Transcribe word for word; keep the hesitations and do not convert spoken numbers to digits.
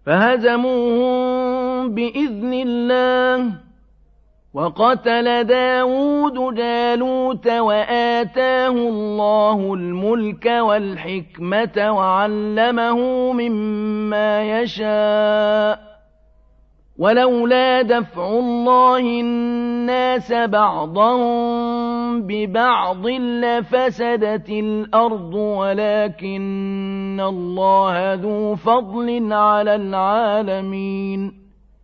فهزموهم بإذن الله. وقتل داود جالوت وآتاه الله الملك والحكمة وعلمه مما يشاء ولولا دفع الله الناس بعضهم ببعض لفسدت الأرض ولكن الله ذو فضل على العالمين.